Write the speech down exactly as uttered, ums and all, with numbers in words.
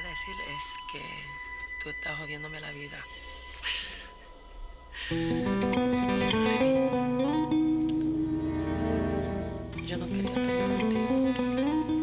quería decir es que tú estás jodiéndome la vida.